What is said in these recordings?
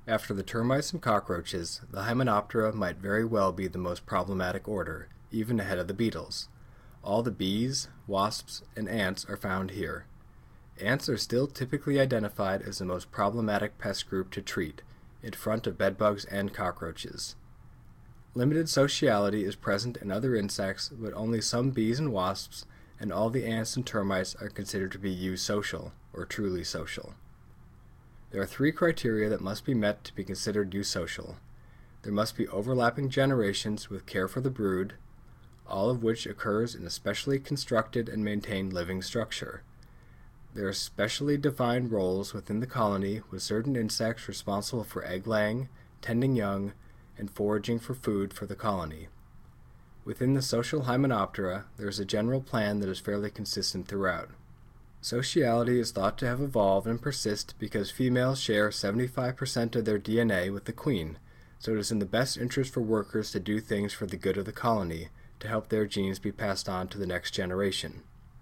After the termites and cockroaches, the Hymenoptera might very well be the most problematic order, even ahead of the beetles. All the bees, wasps, and ants are found here. Ants are still typically identified as the most problematic pest group to treat, in front of bedbugs and cockroaches. Limited sociality is present in other insects, but only some bees and wasps, and all the ants and termites are considered to be eusocial, or truly social. There are 3 criteria that must be met to be considered eusocial. There must be overlapping generations with care for the brood, all of which occurs in a specially constructed and maintained living structure. There are specially defined roles within the colony, with certain insects responsible for egg-laying, tending young, and foraging for food for the colony. Within the social Hymenoptera, there is a general plan that is fairly consistent throughout. Sociality is thought to have evolved and persist because females share 75% of their DNA with the queen, so it is in the best interest for workers to do things for the good of the colony, to help their genes be passed on to the next generation.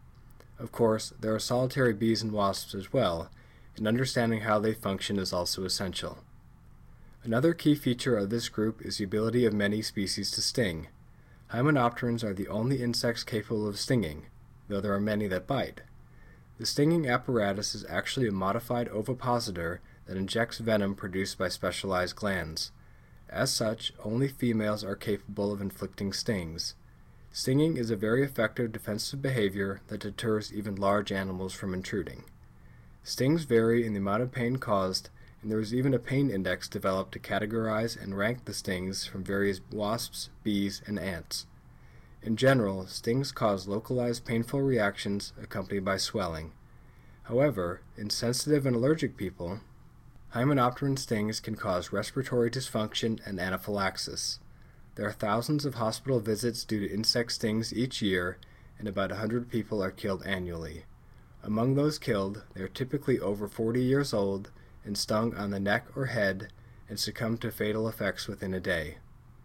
Of course, there are solitary bees and wasps as well, and understanding how they function is also essential. Another key feature of this group is the ability of many species to sting. Hymenopterans are the only insects capable of stinging, though there are many that bite. The stinging apparatus is actually a modified ovipositor that injects venom produced by specialized glands. As such, only females are capable of inflicting stings. Stinging is a very effective defensive behavior that deters even large animals from intruding. Stings vary in the amount of pain caused, and there is even a pain index developed to categorize and rank the stings from various wasps, bees, and ants. In general, stings cause localized painful reactions accompanied by swelling. However, in sensitive and allergic people, Hymenopteran stings can cause respiratory dysfunction and anaphylaxis. There are thousands of hospital visits due to insect stings each year, and about 100 people are killed annually. Among those killed, they are typically over 40 years old and stung on the neck or head and succumb to fatal effects within a day.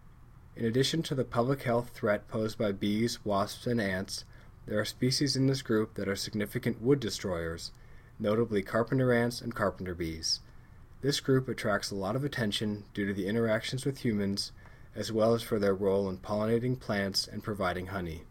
In addition to the public health threat posed by bees, wasps, and ants, there are species in this group that are significant wood destroyers, notably carpenter ants and carpenter bees. This group attracts a lot of attention due to the interactions with humans, as well as for their role in pollinating plants and providing honey.